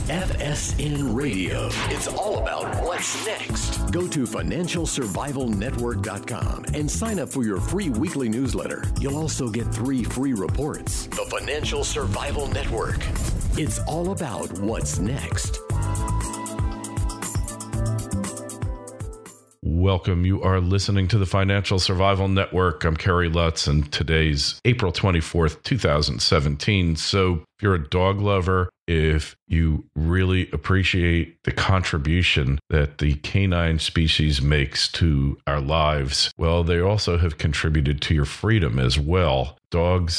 FSN Radio. It's all about what's next. Go to financialsurvivalnetwork.com and sign up for your free weekly newsletter. You'll also get 3 free reports. The Financial Survival Network. It's all about what's next. Welcome. You are listening to the Financial Survival Network. I'm Kerry Lutz, and today's April 24th, 2017. So if you're a dog lover, if you really appreciate the contribution that the canine species makes to our lives, well, they also have contributed to your freedom as well. Dogs,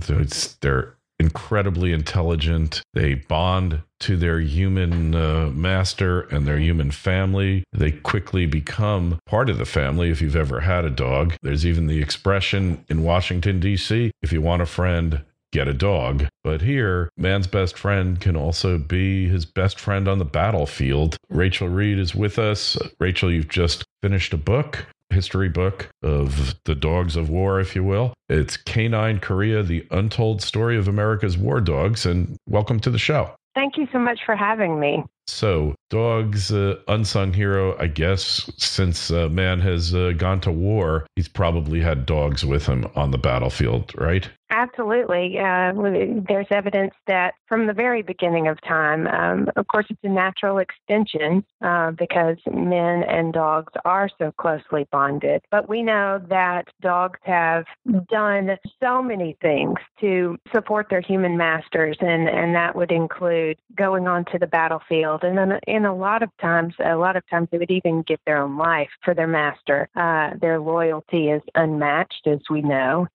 they're incredibly intelligent. They bond to their human master and their human family. They quickly become part of the family if you've ever had a dog. There's even the expression in Washington, D.C., if you want a friend, get a dog. But here, man's best friend can also be his best friend on the battlefield. Rachel Reed is with us. Rachel, you've just finished a book. History book of the dogs of war, if you will. It's Canine Korea, the untold story of America's war dogs. And welcome to the show. Thank you so much for having me. So, dogs, unsung hero, I guess, since man has gone to war, he's probably had dogs with him on the battlefield, right? Absolutely. There's evidence that from the very beginning of time, of course, it's a natural extension because men and dogs are so closely bonded. But we know that dogs have done so many things to support their human masters, and that would include going onto the battlefild. And then in a lot of times they would even give their own life for their master. Their loyalty is unmatched, as we know.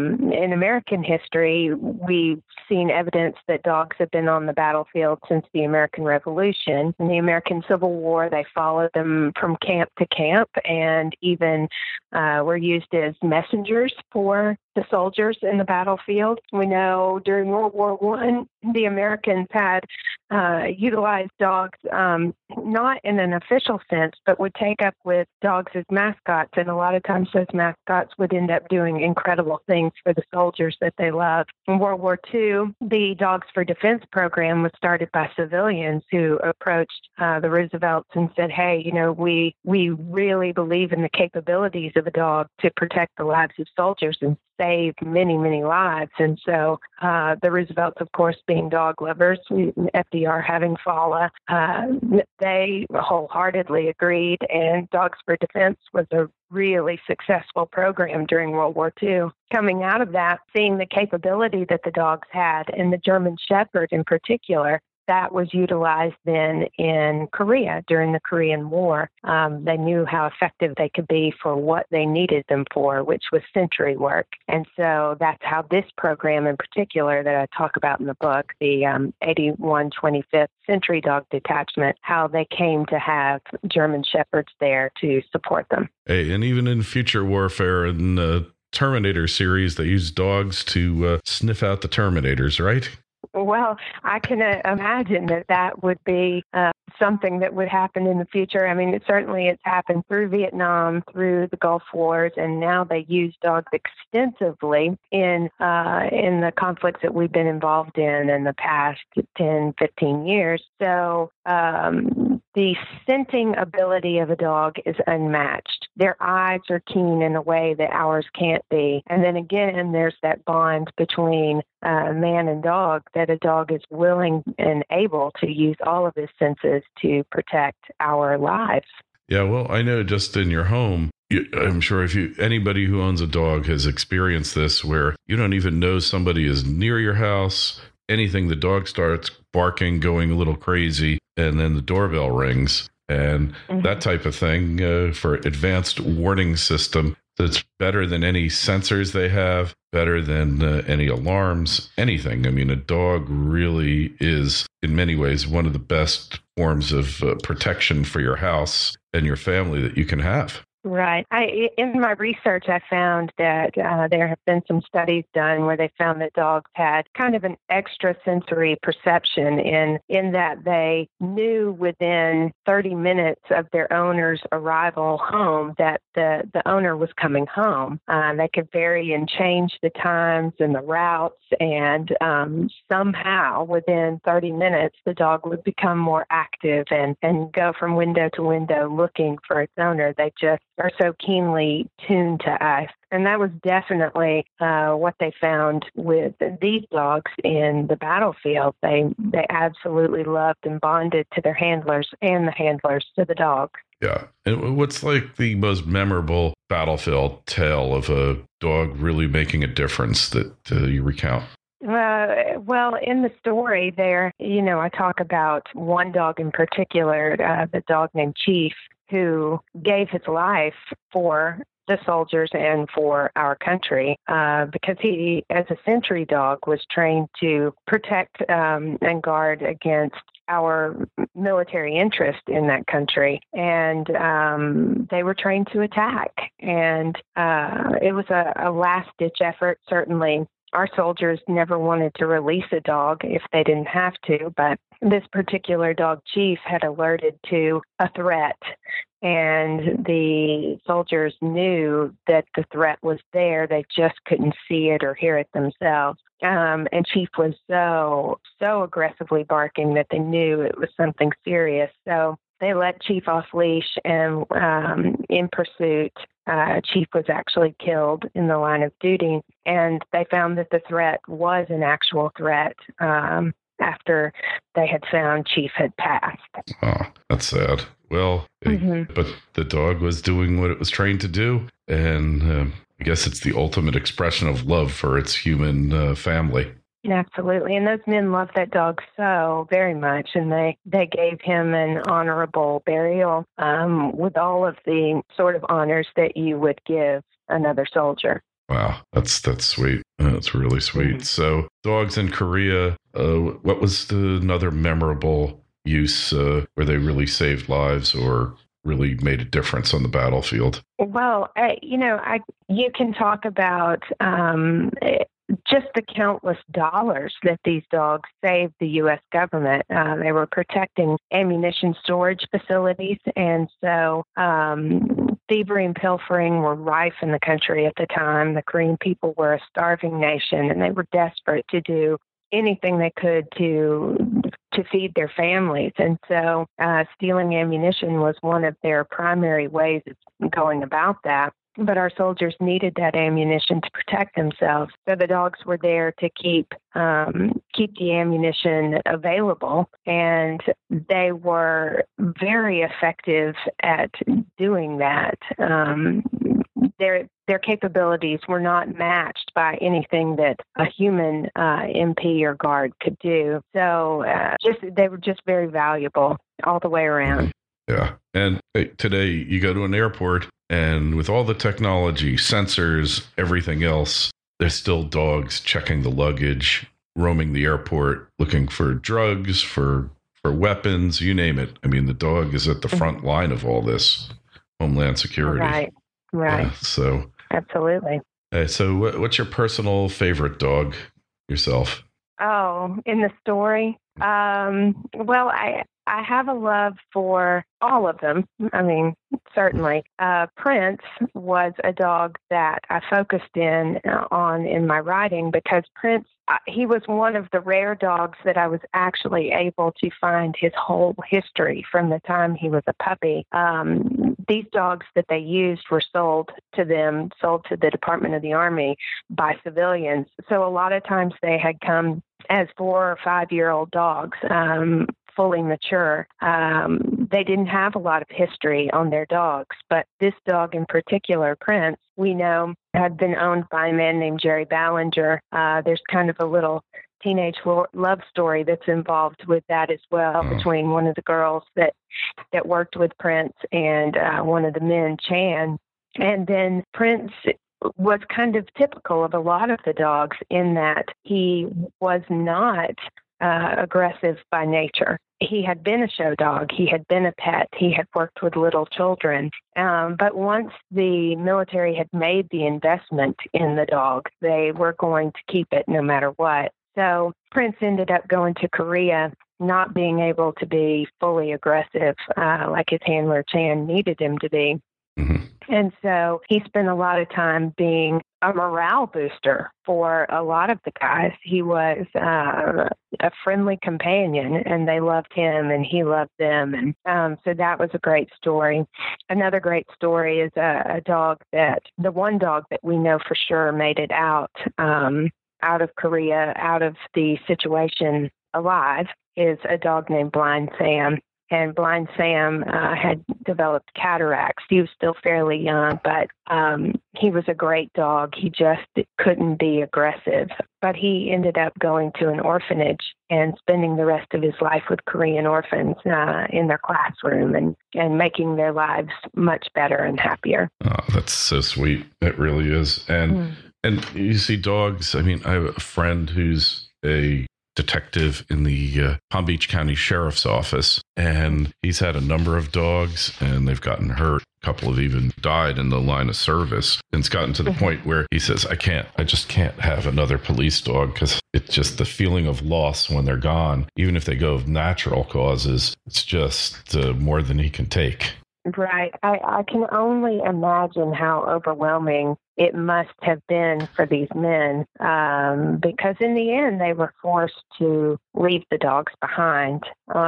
In American history, we've seen evidence that dogs have been on the battlefield since the American Revolution. In the American Civil War, they followed them from camp to camp and even were used as messengers for the soldiers in the battlefield. We know during World War I, the Americans had utilized dogs, not in an official sense, but would take up with dogs as mascots. And a lot of times those mascots would end up doing incredible things for the soldiers that they loved. In World War II, the Dogs for Defense program was started by civilians who approached the Roosevelts and said, hey, we really believe in the capabilities of a dog to protect the lives of soldiers and save many, many lives. And so the Roosevelts, of course, being dog lovers, FDR having FALA, they wholeheartedly agreed, and Dogs for Defense was a really successful program during World War II. Coming out of that, seeing the capability that the dogs had, and the German Shepherd in particular, that was utilized then in Korea during the Korean War. They knew how effective they could be for what they needed them for, which was sentry work. And so that's how this program in particular that I talk about in the book, the 81 25th Sentry Dog Detachment, how they came to have German Shepherds there to support them. Hey, and even in future warfare in the Terminator series, they use dogs to sniff out the Terminators, right? Well, I can imagine that would be something that would happen in the future. I mean, it's happened through Vietnam, through the Gulf Wars, and now they use dogs extensively in the conflicts that we've been involved in the past 10, 15 years. So the scenting ability of a dog is unmatched. Their eyes are keen in a way that ours can't be. And then again, there's that bond between man and dog, that a dog is willing and able to use all of his senses to protect our lives. Yeah, well, I know just in your home, I'm sure anybody who owns a dog has experienced this, where you don't even know somebody is near your house. Anything, the dog starts barking, going a little crazy, and then the doorbell rings. And that type of thing for advanced warning system that's better than any sensors they have, better than any alarms, anything. I mean, a dog really is, in many ways, one of the best forms of protection for your house and your family that you can have. Right. In my research, I found that there have been some studies done where they found that dogs had kind of an extrasensory perception in that they knew within 30 minutes of their owner's arrival home that the owner was coming home. They could vary and change the times and the routes, and somehow within 30 minutes, the dog would become more active and go from window to window looking for its owner. They just are so keenly tuned to us. And that was definitely what they found with these dogs in the battlefield. They absolutely loved and bonded to their handlers and the handlers to the dog. Yeah. And what's like the most memorable battlefield tale of a dog really making a difference that you recount? Well, in the story there, I talk about one dog in particular, the dog named Chief, who gave his life for the soldiers and for our country because he, as a sentry dog, was trained to protect and guard against our military interest in that country. And they were trained to attack. And it was a last-ditch effort, certainly. Our soldiers never wanted to release a dog if they didn't have to, but this particular dog, Chief, had alerted to a threat, and the soldiers knew that the threat was there. They just couldn't see it or hear it themselves. And Chief was so aggressively barking that they knew it was something serious. So they let Chief off leash, and in pursuit, Chief was actually killed in the line of duty. And they found that the threat was an actual threat after they had found Chief had passed. Oh, that's sad. Well, but the dog was doing what it was trained to do. And I guess it's the ultimate expression of love for its human family. Absolutely. And those men loved that dog so very much, and they gave him an honorable burial with all of the sort of honors that you would give another soldier. Wow, that's sweet. That's really sweet. Mm-hmm. So dogs in Korea, what was another memorable use where they really saved lives or really made a difference on the battlefield? Well, you can talk about just the countless dollars that these dogs saved the U.S. government. They were protecting ammunition storage facilities, and so thievery and pilfering were rife in the country at the time. The Korean people were a starving nation, and they were desperate to do anything they could to feed their families. And so stealing ammunition was one of their primary ways of going about that. But our soldiers needed that ammunition to protect themselves. So the dogs were there to keep the ammunition available, and they were very effective at doing that. Their capabilities were not matched by anything that a human MP or guard could do. So they were just very valuable all the way around. Yeah. And today you go to an airport, and with all the technology, sensors, everything else, there's still dogs checking the luggage, roaming the airport, looking for drugs, for weapons, you name it. I mean, the dog is at the front line of all this Homeland Security. Right. Yeah, so absolutely. So what's your personal favorite dog yourself? Oh, in the story? Well, I have a love for all of them. I mean, certainly. Prince was a dog that I focused on in my writing because Prince, he was one of the rare dogs that I was actually able to find his whole history from the time he was a puppy. These dogs that they used were sold to the Department of the Army by civilians. So a lot of times they had come as 4 or 5 year old dogs, fully mature. They didn't have a lot of history on their dogs, but this dog in particular, Prince, we know had been owned by a man named Jerry Ballinger. There's kind of a little teenage love story that's involved with that as well, between one of the girls that worked with Prince and one of the men, Chan. And then Prince was kind of typical of a lot of the dogs in that he was not aggressive by nature. He had been a show dog. He had been a pet. He had worked with little children. But once the military had made the investment in the dog, they were going to keep it no matter what. So Prince ended up going to Korea, not being able to be fully aggressive like his handler Chan needed him to be. Mm-hmm. And so he spent a lot of time being a morale booster for a lot of the guys. He was a friendly companion, and they loved him, and he loved them. And so that was a great story. Another great story is a dog the one dog that we know for sure made it out of Korea, out of the situation alive, is a dog named Blind Sam. And Blind Sam had developed cataracts. He was still fairly young, but he was a great dog. He just couldn't be aggressive. But he ended up going to an orphanage and spending the rest of his life with Korean orphans in their classroom and making their lives much better and happier. Oh, that's so sweet. It really is. And you see dogs. I mean, I have a friend who's a detective in the Palm Beach County Sheriff's Office, and he's had a number of dogs, and they've gotten hurt. A couple have even died in the line of service. And it's gotten to the point where he says, I just can't have another police dog, because it's just the feeling of loss when they're gone. Even if they go of natural causes, it's just more than he can take. Right. I can only imagine how overwhelming it must have been for these men, because in the end, they were forced to leave the dogs behind.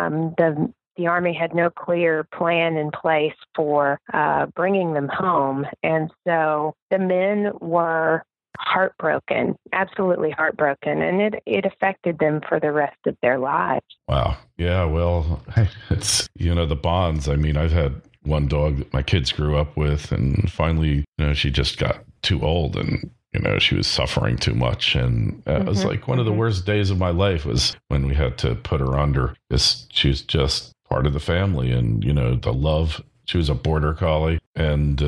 The Army had no clear plan in place for bringing them home. And so the men were heartbroken, absolutely heartbroken, and it affected them for the rest of their lives. Wow. Yeah, well, it's, the bonds. I mean, I've had one dog that my kids grew up with, and finally, she just got too old, and she was suffering too much. And it was like one of the worst days of my life was when we had to put her under, because she was just part of the family, and the love. She was a border collie, and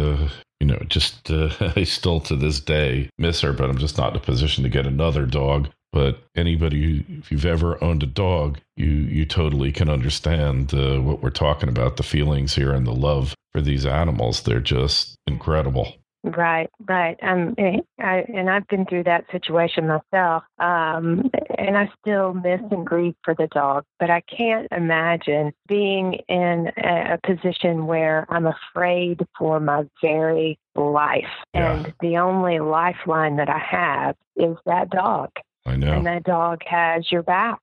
I still to this day miss her, but I'm just not in a position to get another dog. But anybody if you've ever owned a dog, you totally can understand what we're talking about, the feelings here and the love for these animals. They're just incredible. Right. And I've been through that situation myself, and I still miss and grieve for the dog. But I can't imagine being in a position where I'm afraid for my very life. Yeah. And the only lifeline that I have is that dog. I know. And that dog has your back.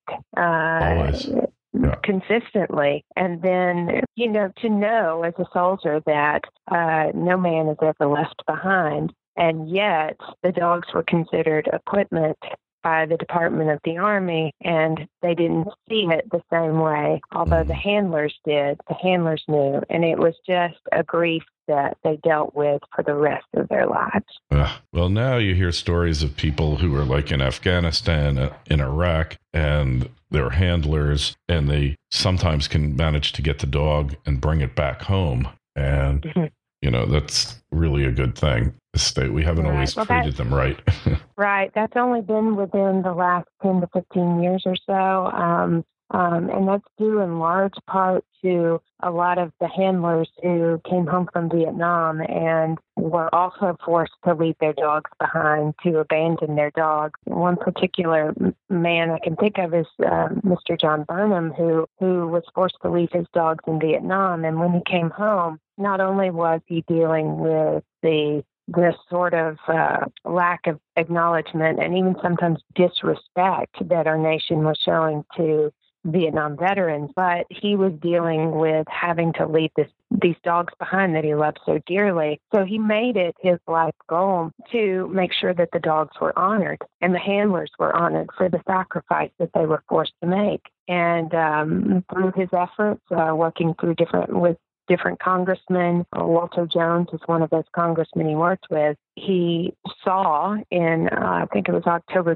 Always. Yeah. Consistently. And then, to know as a soldier that no man is ever left behind. And yet the dogs were considered equipment by the Department of the Army, and they didn't see it the same way, although the handlers did. The handlers knew, and it was just a grief that they dealt with for the rest of their lives. Well, now you hear stories of people who are like in Afghanistan, in Iraq, and they're handlers, and they sometimes can manage to get the dog and bring it back home. And, that's really a good thing. We haven't always treated them right. Right. That's only been within the last 10 to 15 years or so. And that's due in large part to a lot of the handlers who came home from Vietnam and were also forced to leave their dogs behind, to abandon their dogs. One particular man I can think of is Mr. John Burnham, who was forced to leave his dogs in Vietnam. And when he came home, not only was he dealing with this sort of lack of acknowledgement and even sometimes disrespect that our nation was showing to Vietnam veterans, but he was dealing with having to leave these dogs behind that he loved so dearly. So he made it his life goal to make sure that the dogs were honored and the handlers were honored for the sacrifice that they were forced to make. And through his efforts, working through different congressmen. Walter Jones is one of those congressmen he worked with. He saw in, I think it was October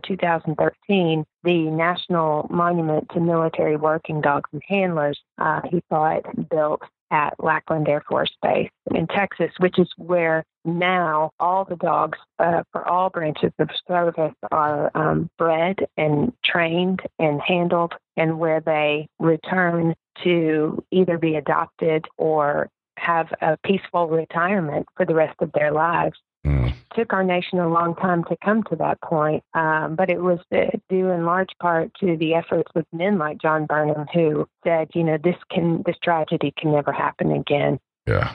2013, the National Monument to Military Working Dogs and Handlers. He saw it built at Lackland Air Force Base in Texas, which is where now all the dogs for all branches of service are bred and trained and handled, and where they return to either be adopted or have a peaceful retirement for the rest of their lives. It took our nation a long time to come to that point, but it was due in large part to the efforts of men like John Burnham, who said, this tragedy can never happen again. Yeah,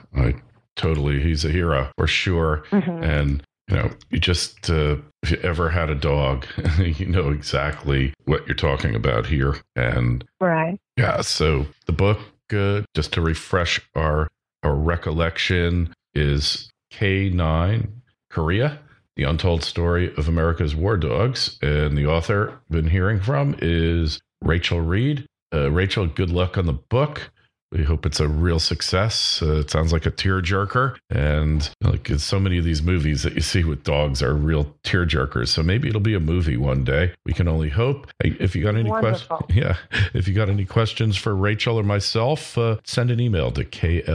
he's a hero for sure. Mm-hmm. And, you just, if you ever had a dog, you know exactly what you're talking about here. And right. Yeah, so the book, just to refresh our recollection, is K9, Korea, The Untold Story of America's War Dogs. And the author I've been hearing from is Rachel Reed. Rachel, good luck on the book. We hope it's a real success. It sounds like a tearjerker. And like so many of these movies that you see with dogs are real tearjerkers. So maybe it'll be a movie one day. We can only hope. Hey, if you got any questions, if you got any questions for Rachel or myself, send an email to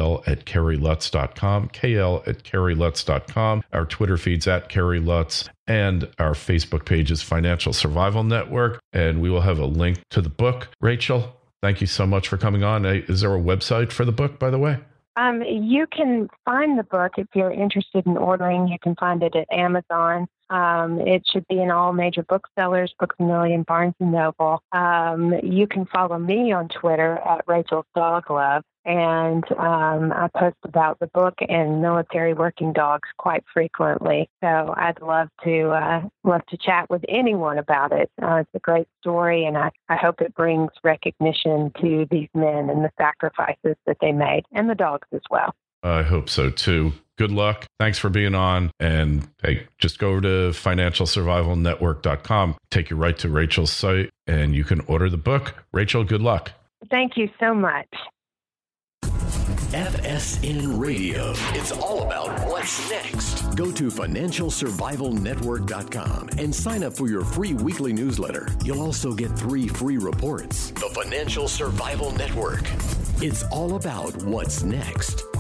kl@kerrylutz.com, kl@kerrylutz.com. Our Twitter feed's @KerryLutz. And our Facebook page is Financial Survival Network. And we will have a link to the book. Rachel, thank you so much for coming on. Is there a website for the book, by the way? You can find the book if you're interested in ordering. You can find it at Amazon. It should be in all major booksellers, Books A Million, Barnes & Noble. You can follow me on Twitter at Rachel's Dog Love. And I post about the book and military working dogs quite frequently. So I'd love to chat with anyone about it. It's a great story, and I hope it brings recognition to these men and the sacrifices that they made, and the dogs as well. I hope so too. Good luck. Thanks for being on. And hey, just go over to financialsurvivalnetwork.com, take you right to Rachel's site, and you can order the book. Rachel, good luck. Thank you so much. FSN Radio. It's all about what's next. Go to financialsurvivalnetwork.com and sign up for your free weekly newsletter. You'll also get 3 free reports. The Financial Survival Network. It's all about what's next.